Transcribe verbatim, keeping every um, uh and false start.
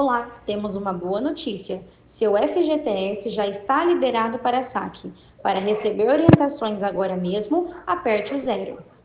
Olá, temos uma boa notícia. Seu F G T S já está liberado para saque. Para receber orientações agora mesmo, aperte o zero.